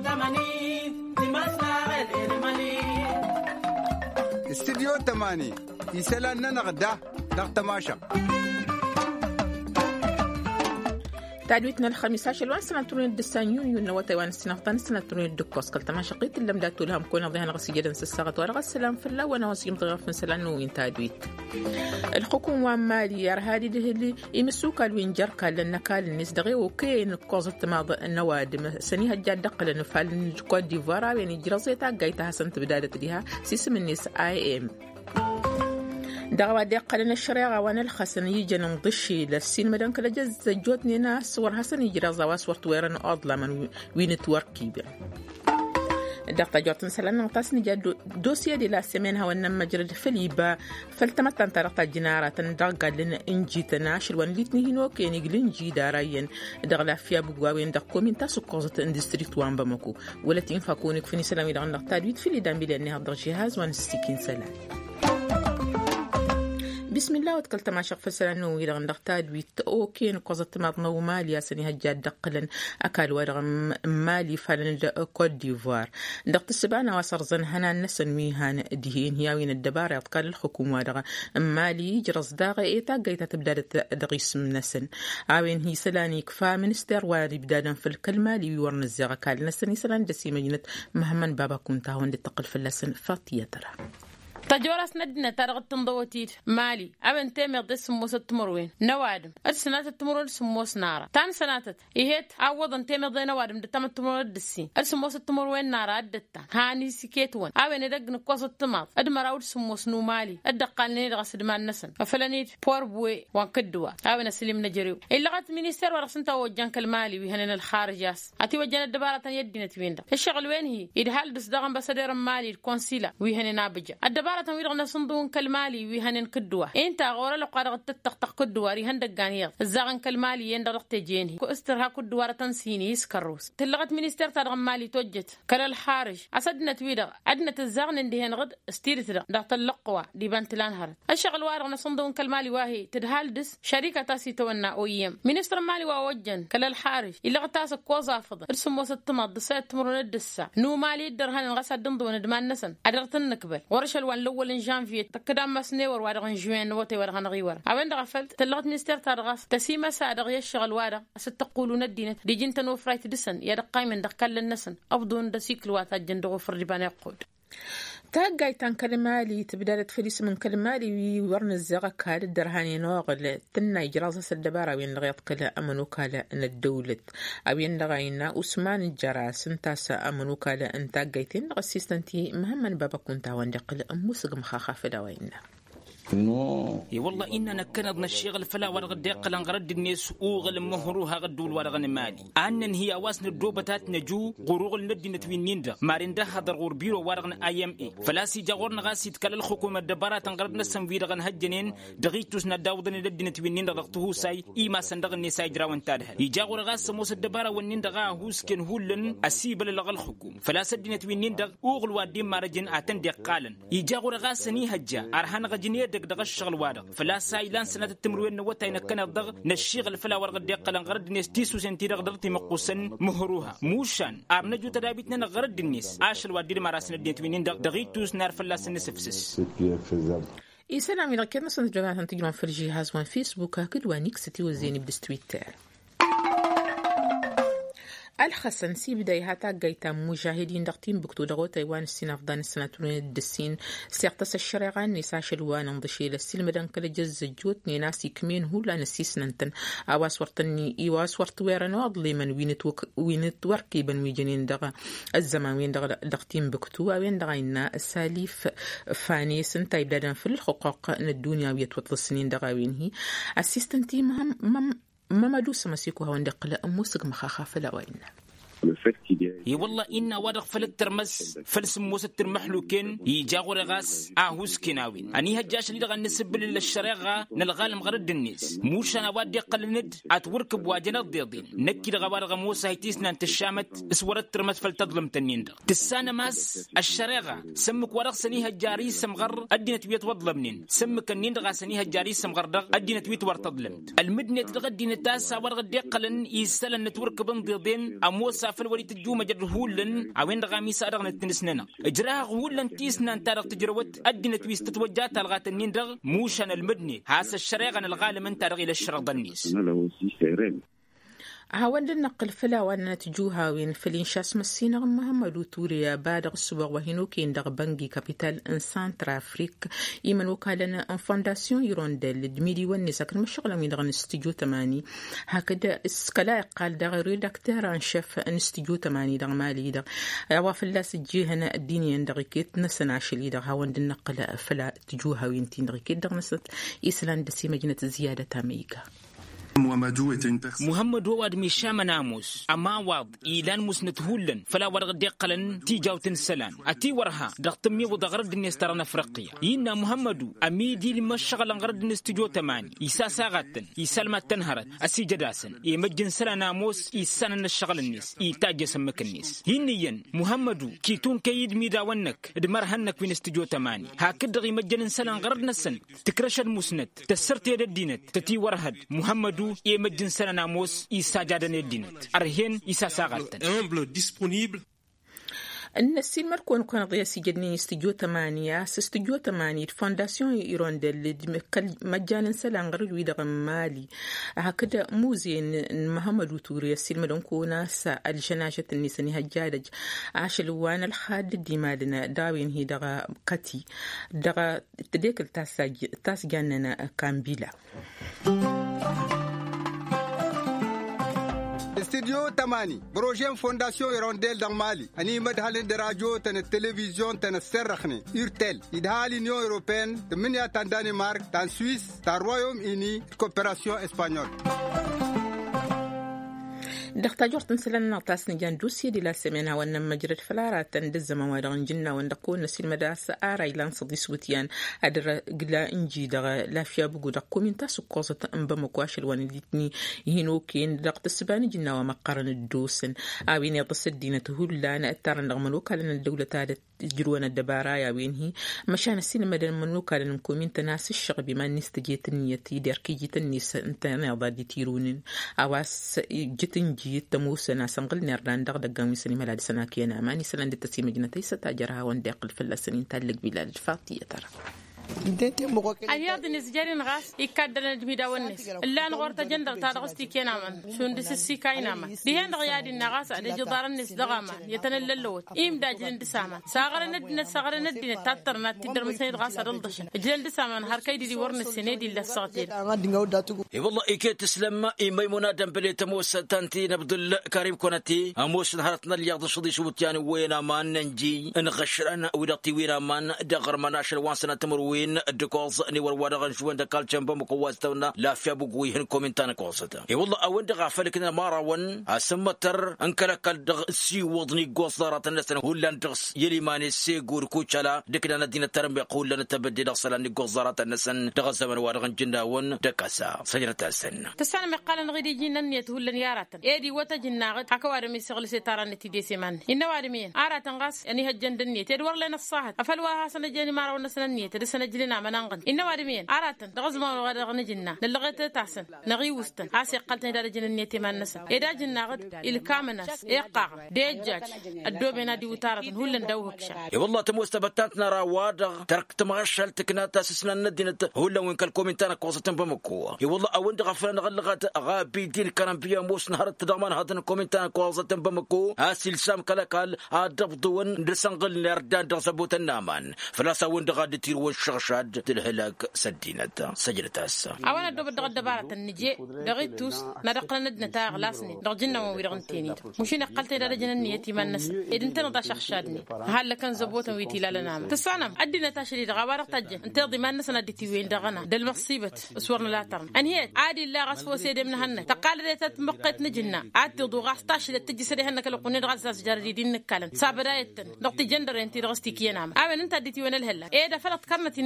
استديو 8 يسألنا نغدا تماشا تعدويتنا الخميس عشر سنة ترون الدسان يونيو نوا تايوان السنة سنة ترون الدكوس كل تماشا قيت اللي مداتو لهم كون ضيها غسي جدا سساغت ورغ السلام في الله وانا وسيم ضغف من سلان وين تعدويت الحكومة مالية هذه اللي يمسوك الوين جركا لأنك الناس دغي وكاين كوزة ماض النوادم سنيها جاد دقل نفعل كود ديفوار يعني جرازيتا قايتها سنة بداية ليها سيسم الناس IM دعوة دقلنا الشريعة وانا الخسن يجي نمضشي للسين مدن كلا جز جوتني ناس ورهسن يجرى زواس ورتويرن أضلا من وين توركي بي دقة جوتن سلام نغطاسني جاد دوسيا دي لا سمينها وانما جرد فليبا فالتمت انطرقت جنارة دقا لنا انجي تناشر وان ليتني هنوك يعني قلنجي دارايا دغلا فيها بقواوين دقو من تاسو قوزة اندستري توان بمكو ولا تنفاكونك فيني سلامي دغن نغطادويت فيلي دان بلي انها ضر جهاز وان السكين سلام بسم الله وتكلت مع شق فسرانو إذا غندقتاد ويت أوكي نقصت ماضنا ماليا سني هجاد دقلن أكل ورغم مالي فلن كود ديفوار دقت السبانة وصرزن هنا نسن هان دهين هي وين الدبارة أتقال الحكومة ورغم مالي جرس داغ إيتا قيتا تبدأ دغيس من نسن عوين هي سلاني كفا منستر واري بدادا في الكلمة لي ورن الزيغة كال نسني سلان دسي مجنة مهمن بابا كنتا هون تقل في اللسن فاطية ترى تجورس ندنا ترغت تنضوتيت مالي أبن تيمي قد سموس التمروين نوادم السنات التمرون سموس نارا تان سناتت إيهت عوضا تيمي ضي نوادم دتام التمرون الدسين السموس التمروين نارا الدتا هاني سيكيتوان أبن يدق نقوص التماط أدمر أود سموس نو مالي الدقالني دغس دمان نسن ففلانيت بور بوي وانكدوا أبن سليم نجريو إلا غت مينيستر ورسنتا وجانك المالي ويهنن الخارج ياس أتي وجان الدبارة يدينا توين الشغل وين هي إدهال دس دغن بسدير مالي الكونسيلا ويهنن نابجا الدبارة ويرغنا صندوق كالمالي ويهنن كدوة انت غورا لو قارغ تتقتق كدوة ريهن دقانيغ الزاغن كالمالي يندرق تجيني كو استرها كدوة تنسيني يسكروس تلغت مينيستر ترغم مالي توجت كلا الحارج عسدنا تويدغ عدنا الزاغن اندهن غد استيرتنا دغت اللقوة دي بانتلان هرد الشغل وارغنا صندوق كالمالي واهي تدهال دس شركة تاسي تونا اويم مينيستر مالي واوجن كلا الحارج إلا غتاس كوزا فضل ارسمو ستمض دسات تمرون الدسا نو مالي الدرهن غسد دندون دمان نسن عدرتن نكبل ورشل وان لول جانفي تقدام مسنور وارغن جوين وتي وارغن غيور أبن غفلت تلغت مينستر تارغاس تسيما سادغ يشغل وارغ ستقولون الدينة دي جنت نو فرايت دسن يدقاي من دقال النسن أبدون دسيكل واتجن دغو فرجبان يقود تاقاي تان كلمالي تبدالت فليس من كلمالي وورن الزغا كال الدرهاني نوغل تنا يجرازة الدبارة وين لغيط قلا أمنو كالا أن الدولة أوين لغاينا أسمان الجراس انتاسا أمنو كالا أن تاقايتين غسيستنتي مهمن بابا كنتا وان دقل أموسق مخاخا فداوينا اي والله اننا كندنا الشغل فلا ورغ ديق لنغرد الناس اوغل مهروها غدول ورغن مالي انن هي واسن الدوبتات نجو غروغ الندي نتوين نيندا مارندا هدر غور بيرو ورغن IMA فلا سي جاورن غاسيت كل الحكومه الدبارات نغرد نسم فيرغن هجنين دغيتوس نداودن ندي نتوين نيندا دغتو ساي ايما صندق النساء جراون تاده يجاور غاس موس الدباره ونين دغا هوسكن هولن اسيبل لغ الحكوم فلا سد نتوين نيندا اوغل وادي مارجن اتن دقالن يجاور غاسني هجا ارهن غجنيه دغ الشغل وارغ فلا سايلان سنه التمروين نوتاين كان الضغ نشيغل فلا ورغ ديق لنغرد نيس تيسو سنتي دغدرتي مقوسن مهروها موشان ارنجو تدابيتنا نغرد الناس عاشل وادي مراسن الديتوين دغيتوس نار فلا سنسفسس إسلام إذا كنا سنجمع تنتجون في الجهاز وان فيسبوك هكذا ونكستي وزيني بدستويتر الحسن سي بداية تاقيتا مجاهدين دقتين بكتو دغو تايوان السين أفضان السناتون الدسين سيقتص الشريعة نسا شلوان انضشي للسلم دان كلا جز جوت ناسي كمين هو لا نسيس ننتن أواس ورطني إيواس ورطويران واضلي من وينت وركي بن ويجنين دغا الزمان وين دقتين بكتو وين دغاينا الساليف فاني سنتاي بدادان في الحقوق الدنيا ويتوطل السنين دغا وين هي أسيستنتي ما دوس مسيكو هون دقلا موسق مخاخا فلا وين اي والله إنا ورق فلت ترمس فلسم موسط المحلوكين يجاغو رغاس آهوس كناوين أني هجاش اللي دغا نسبل للشريغة نلغالم غرد الناس موش أنا وادي قل ند أتوركب واجنا الضيضين نكي دغا وارغا موسى هيتيسنا انت الشامت اسورت ترمس فلتظلم تنين دغ تسانا ماس الشريغة سمك ورق سنيها الجاري سمغر أدينا تويت وظلمنين سمك النين دغا سنيها الجاري سمغر دغ أدينا تويت ورتظلمت المدنة دغا دينا تاسا ورغا دي قلن يسالا نتوركب انضيضين أموسى تافل ولي تجو مجر هولن عوين رغامي سارغ نتنسننا اجراها هولن تيسنا انتارغ تجروت ادنا تويست تتوجات الغات النين رغ موشن المدني هاس الشريغن الغالم انتارغ الى الشرق النيس هاوند النقل فلا وانا تجوها وين فلينشاس مسينا محمد توريا بادغ السبوع وهنو كين دغ بنجي كابيتال ان سانترا افريك يمن وكالنا ان فونداسيون يروندل دميدي ونسا كان مشغله من دغ استوديو 8 هكذا اسكلا قال دغ ريداكتور ان شيف ان استوديو 8 دغ مالي دغ وافلا سجيهنا الديني دغ كيت نسنا شلي دغ هاوند النقل فلا تجوها وين تين دغ كيت دغ نسات ايسلاند سي مدينه زياده تاميكا محمد واد مشام ناموس أما واد إيلان مسنت هولن فلا ورغ ديقلن تيجاو تنسلان أتي ورها دغتمي ودغرد نسترنا فرقية ينا محمد أميدي لما شغل غرد نستجو تماني يسا ساغتن يسلم تنهرت أسي جداسن يمجن سلا ناموس يسان الشغل الناس يتاج سمك الناس هنيا محمد كيتون كيد ميدا ونك دمرهنك من استجو تماني هكذا يمجن سلا غرد نسن تكرش المسنت تسرت يد الدينت تتي ورهد محمد يمجن سنة ناموس إيسا جادن الدينت أرهين إيسا ساغلتن النسي مركون كون ضيا سجدني استجو 8 استجو 8 فونداسيون يروندل مجانا سلان غرد ويدغ مالي هكذا موزين محمد توريا سلمدون كونا سا الجناجة النساني هجادج عاشلوان الحاد دي مالنا داوين هي دغا قتي دغا تديك التاس جاننا كامبيلا استوديو 8 بروجين فونداسيون يرونديل دان مالي اني مدهالين دراجو تن التلفزيون تن السرخني يرتل يدهالي نيو اوروبيان تمنيا تان دانمارك تان سويس تان رويوم اني كوبيراسيون اسبانيول دختاجور تنسلنا طاسني جان دوسي دي لا سمينا وانا مجرد فلارات تندز موادغن جنة واندقون نسيل مداس آرايلان صدي سوتيان أدر قلا إنجي دغا لافيا بقو دقو من تاسو قوزة أنبا مكواشل وانديتني يهنوكين دقت السباني جنة ومقارن الدوسن آوين يتصد دينة هولان أتارن دغملوكا لنا الدولة تادت جروان الدبارايا وينهي مشان السين مدن منوكا لنكو من تناس الشغب ما نستجيت النيتي ديركي جيت النيس انتانا ضادي تيرونين أواس جتن جيت تموس ناس انقل نردان دغدغ ميسني ملاد سناكينا ماني سلان دتسي مجنتي ستاجرها وندق الفلسنين تالق بلاد فاطيه ترى أياد نسجارين غاس يكادنا جميدا ونس إلا نغورت جندر تارغستي كينامان شون دسسي كاينامان بيهن غيادي النغاس على جدار النس دغاما يتنل اللوت إيم داجلين دسامان ساغر ندنا تاترنا تدر مسنيد غاس رلدشن جلد دسامان هركاي دي ورن السنيدي للساطير والله إيكي تسلم إيمي منادم بلي تموس تانتي نبدل كريم كونتي أموس نهارتنا اللي يغضي شضي شبوتيان وينا مان ننجي نغشرنا ودقتي وينا مان دغر مناشر وانسنا تمروي الدكوز ني ورغن شو عند قال جنب مقوستنا لا في بقوي هن كومنتان قوسته اي والله او عند غفلكنا ماراون اسمتر انكلك سي وضني قوصدارات الناس هولان دغس يلي ماني سيغور كوچلا دكنا ندينا ترم يقول لنا تبدي اصلا قوصدارات الناس دغ زمن ورغن جنداون دكاسا سجرة السن تسلم قال غيدي جينا نيت هولن يارات ايدي وتجناغت حكوار مي شغل ستاران تي سيمان ان وارمين ارات غاس يعني هجندني تدور لنا الصاحت افلوا حسن جاني ماراون سنني تدسن جلنا منانغن إنه وارمين عراتن دغزمان وغادغن جنة للغة تحسن نغي وستن عاسي قلتن دار جنة نيتي من نسن إذا جنة غد الكامنس إيقاع ديجاج الدوبنا دي وتارتن هولن دوهكشا والله تموست بتاتنا راوادغ ترك تمغشل تكنا تاسسنا ندينة هولا وين كالكومنتانا قوصة بمكوة والله أوند غفلان غلغات غابي دين كرم بيا موس نهار تضمان هذا كومنتانا قوصة بمكو هاسي لسام كلاكال عدبضون درسنغل نردان دغزبوت النامان فلاسا وند غاد تيرون شغشاد الهلاك سدينتا سجلتا السا أولا دوب دغدبارة النجي دغيتوس ندقنا ندنا تاغ لاسني دغجنا ويرغنتيني مشينا قلت إذا رجنا نيتي من نس إذا نتا شخشادني هل كان زبوتا ويتي لا لنا تسانم أدينا تاشري دغوارق تجي انت ضمان نس نديتي وين دغنا دل مصيبة اسورنا لا ترم انهيت عادي لا غسفو سيدي من هن تقال ذات تمقيت نجنا عاد دو غاستاش تجي سري هنك لو قني غاس جاردين نكلن صابرايت نقطي جندر انت رغستي كينام امن انت ديتي وين الهلا ايه دا فلت كرنتي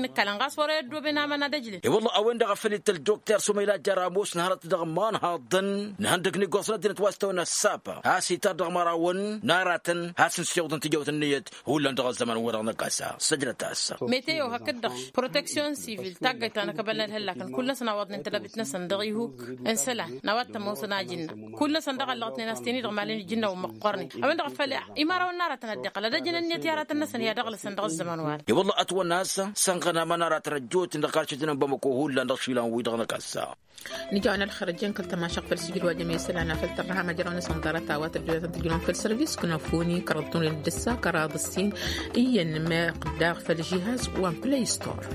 نكلن غاس ورا يدو بنا ما ندجلي والله أوين دغفلت الدكتور سميلات جراموس نهارت دغمان هاضن نهندق نيقوصنا دينت واستونا السابا هاسي تردغ مراون ناراتن هاسن سيوضن تجوت النيت هو اللي اندغ الزمن ورغنا قاسا سجلت هاسا ميتيو هكدخ بروتكسيون سيفيل تاقيت أنا قبل هلاكن كل سنة وضن انت لبتنا صندغيهوك انسلا نوات موسنا جنة كل صندغ اللغتنا ناستيني رغمالين جنة ومقرني أوين دغفل إمارة والنارة تندق لدى جنة النيت يارات النسن هي دغل صندغ الزمن وار والله أتوى الناس سنغنا منارات رجوت اندقاشتنا بمكوهول لاندغشيلان ويدغنا قاسا نجاونا الخرجين كل تماشق في السجل وجميع سلعنا في الترها مجرون صندرة تاوات الجوات تجلون في السيرفيس كنا فوني كرطون الدسا كراض السين إيا ما قداغ في الجهاز وان بلاي ستور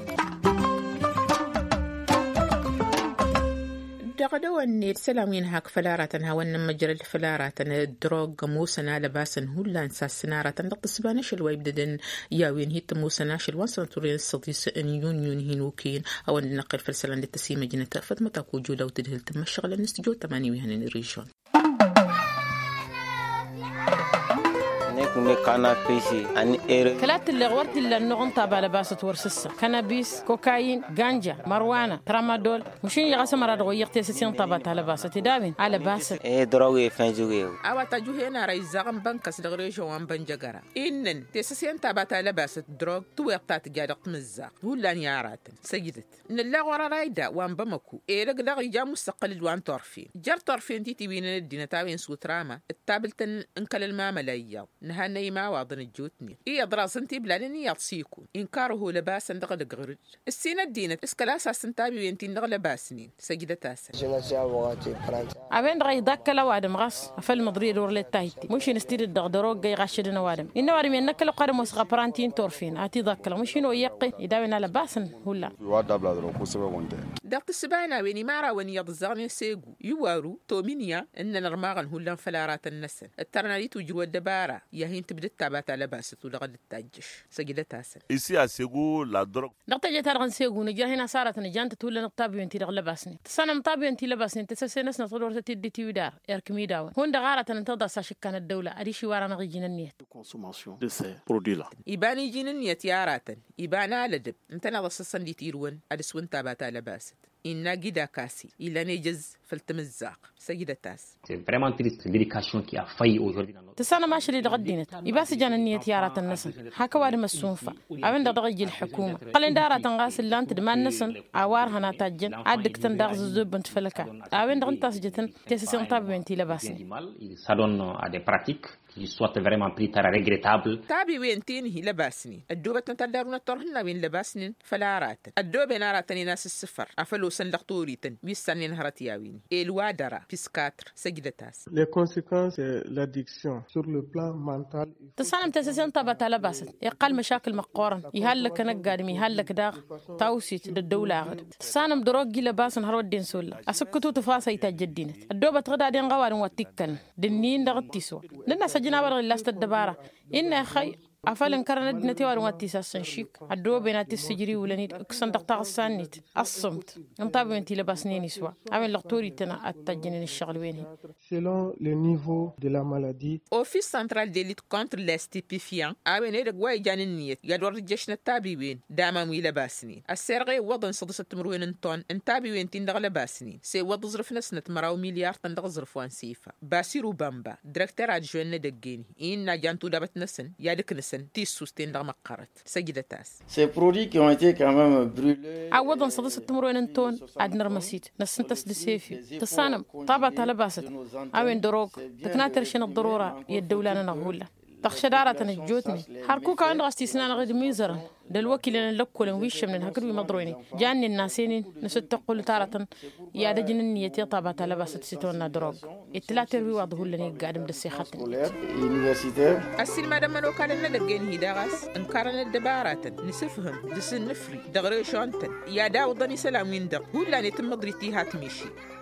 دغدو النيل سلامين هاك فلارة هاون مجرى الفلارة الدروغ موسنا لباسن هولا انساس سنارة نقصبانش الويبدن ياوين هيت موسنا شلوان سنتورين الصديس ان يون هينوكين او نقل في السلام للتسيمة جنة فتمة تاكو جودة وتدهل تمشغل النستجو 8 وهن الريجون كلات اللي غورت اللي النغن طابع لباسة ورسسة كنابيس كوكايين غانجا مروانة ترامادول مشين يغسم مراد غويق تيسسين طابعتها لباسة تدابين على باسة دروغي فنجوغي أوا تجوه هنا رئيزاغم بنكس دغريشو وان بنجاقرا إنن تيسسين طابعتها لباسة دروغ تويقتات جادق مزاق هولان يارات سيدت إن الله ورا رايدا وان بمكو إيرق لغي جا مستقل وان طرفين جار طرفين تيتي بين الدينة تاوين سوتراما التابلتن انكل المامليا نهاني ما واضن الجوتني إيه دراسنتي بلانني يتصيكو إنكاره لباس اندغل غرج السينة الدينة اسكلاسا سنتابي وينتين دغل باسنين سجدة تاسا أبين رأي داك لوادم غاس أفل مضري دور للتايتي مش نستير الدغدروق جاي غاشدنا وادم إنه وادم ينك لو قارم وسخ برانتين تورفين أتي داك مش إنه يقي يداوينا لباسن هلا دقت السبعنا ويني مارا وين يضزغني سيجو يوارو تومينيا إن نرماغن هلا فلارات النسن الترناليت وجروا الدبارة يهين تبدت تابعت على باسة ولغد التاجش سجدة تاسن ici à Ségou la drogue نقطة جتارغن سيجو نجاه هنا صارت نجان تقول نقطابي وانتي رغلا باسني تسانا مطابي وانتي لباسني تسسينس نطلور تتدي تيودار اركمي داون هون دغارة ننتظر ساشكان الدولة أريشي وارا نغيجين النيت consommation de ces produits là إباني جين النيت يارات إبانا لدب انتنا ضسسن دي تيروان أدسوان تابعت على باسة إنا جدا كاسي إلا نيجز فالتمزاق سجدة تاس تسانا ماشي اللي غدينت يباس جان النيت يارات النسن هكا وارم السونفة أبين دغيجي الحكومة قلن دارة تنغاس اللان تدمان نسن عوارها ناتاجن عادك تندغز الزوب بنت فلكا أبين دغن تاسجتن تيسسين طابي وانتي لباسني qui soit vraiment pris très regrettable. تابي وين تينهي لباسني الدوبة تنتدارون ترهن وين لباسنين فلارات الدوبة ناراتني ناس السفر أفلو سندقطوريتن بيستنين هرتياوين الوادرة بسكاتر سجدتاس. Les conséquences de l'addiction sur le plan mental. تسالم تسسين طبعا لباسن يقل مشاكل مقارن يهلك نقادم يهلك داغ تاوسيت للدولة غد تسالم دروجي لباسن هرو الدين سولا أسكتو تفاسا يتجدين الدوبة تغدا دين غوار واتيكن دنين دغت تسوا لنا سجنا برغ اللاست الدبارة إن أخي أفعل كرنا دنتي وارماتي ساسن شيك الدو بينات السجري ولنيد أكسن دقطع السانيت الصمت انطابي انتي لباسنين يسوا عمل لقطوري تنا التجنين الشغل وينه selon le niveau de la maladie. Office central de lutte contre les stupéfiants أبين إذا قوي جان النية يدور الجيش نتابي وين داما وي لباسنين السرقة وضن صدس التمروين انتون انتابي وين تندغ لباسنين سي وض ظرف نسنة مراو مليار تندغ ظرف وان سيفا باسيرو بامبا ديريكتور adjoint دقيني إن جانتو دابت نسن يادك نسن تيسوستين دغ مقارت سجدة تاس. Ces produits qui ont été quand même brûlés. عوضن صدس التمروين انتون عدنا رمسيت نسن تسد سيفي تسانم طابت على باسد أوين دروغ تكناترشين الضرورة يدولانا نغولا تخشى دارة الجوتني حركوك عند غستيسنا غير ميزرا دلوكي لنا لكولا ويش من هكذا مضرويني جاني الناسين نستقل تارة يا دجن النيتي طابت على باسد ستونا دروغ التلاتر ويواضه لنا قادم دسي خاتن السينما دم لو كان لنا دقين هيداغاس انكارنا الدبارات نسفهم دسن نفري دغري شانتن يا داو ضني سلام وين دق هو اللي نتم مضريتي هات ميشي